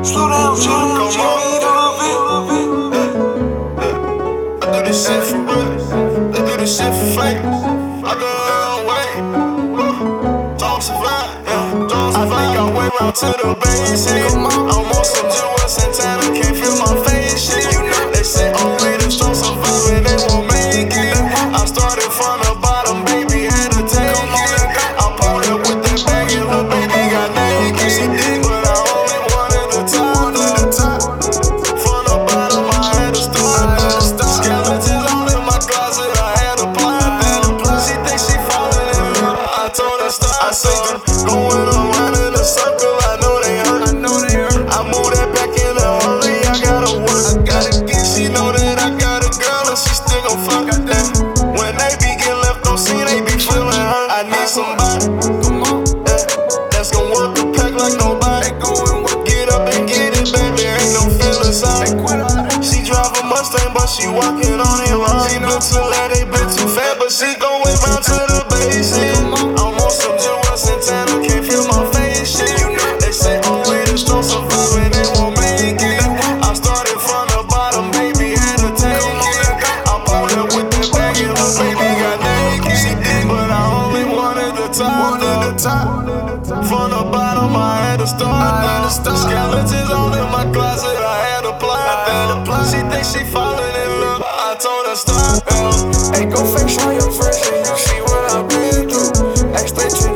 Slow down, chill, chill, eat a little bit. I do this shit for real. They do this shit for fake. I go a long way. Don't survive, yeah. Don't survive. I think I way round to the basic. I'm on some Jewel Santana, can't feel my face shit. They say only the strong survive and they won't make it. I started from the bottom, baby, had to take it. I pulled up with that bag and little baby got naked. She did, but I only wanted the top. From the bottom, I had to start. Skeletons all in my closet, I had to plan. She think she falling in love, I told her stop. I say going around in a circle, I know they hurt. I move that back in the early, I gotta work. She know that I got a girl and she still gon' fuck. When they be getting left on scene, they be feeling hurt. I need somebody, that's gon' work the pack like nobody. Get up and get it, baby, ain't no feelings out. She drive a Mustang, but she walking on it wrong. She been too late, they been too fat, but she gon' wait round to the basic. I'm on some Jewel Santana, can't feel my face shit. They say only the strong survive and they won't make it. I started from the bottom, baby, had to take it. I pulled up with that bag and little baby got naked. She did, but I only wanted the top. From the bottom, I had to start. Skeletons all in my closet, I had to plan. She think she falling in love, I told her stop. Hey, go fix all your friends and you see what I've been through. Extra